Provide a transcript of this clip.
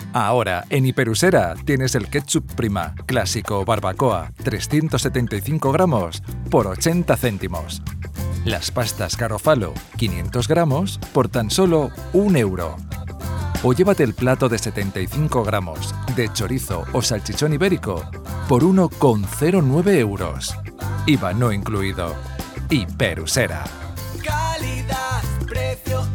Ahora, en Hiperusera tienes el ketchup Prima, clásico barbacoa, 375 gramos, por 80 céntimos. Las pastas Garofalo, 500 gramos, por tan solo 1 euro. O llévate el plato de 75 gramos de chorizo o salchichón ibérico por 1,09 euros. IVA no incluido. Hiperusera. Calidad, precio